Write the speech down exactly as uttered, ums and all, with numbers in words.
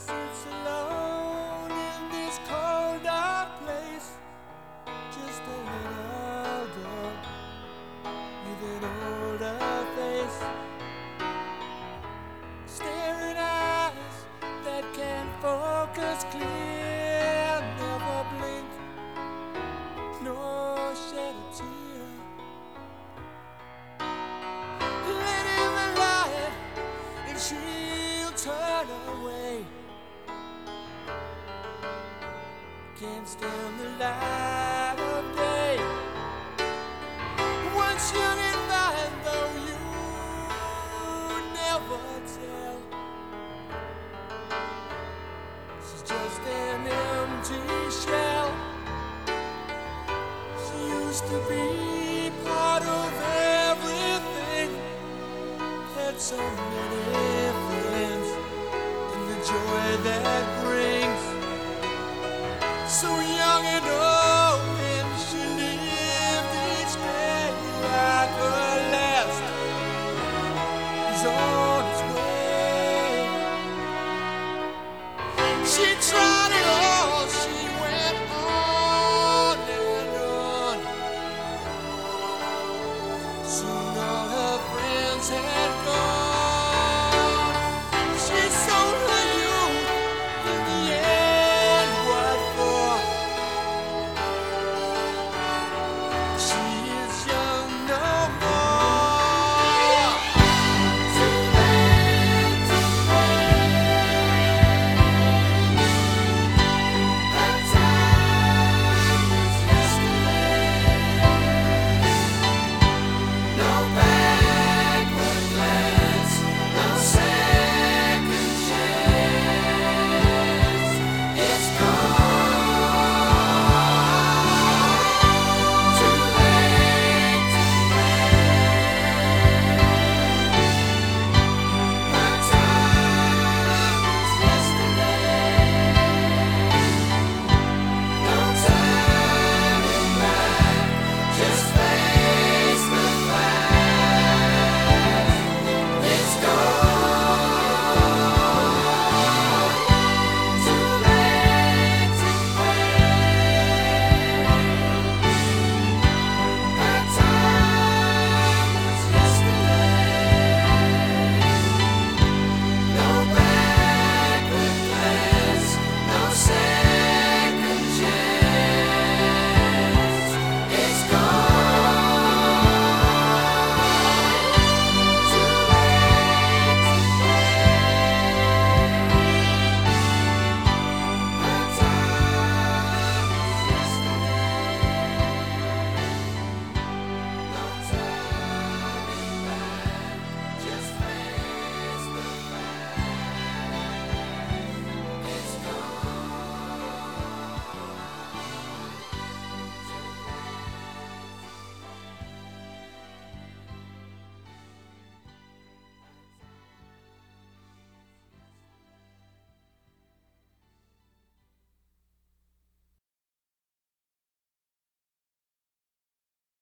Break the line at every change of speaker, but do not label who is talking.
sits alone in this cold, dark place. Just a little girl with an older face, staring eyes that can't focus clear, never blink, nor shed a tear. Let in the light and she'll turn away. Can't stand the light of day. Once young and fine, though you never tell, she's just an empty shell. She used to be part of everything, had so many friends, and the joy that brings. So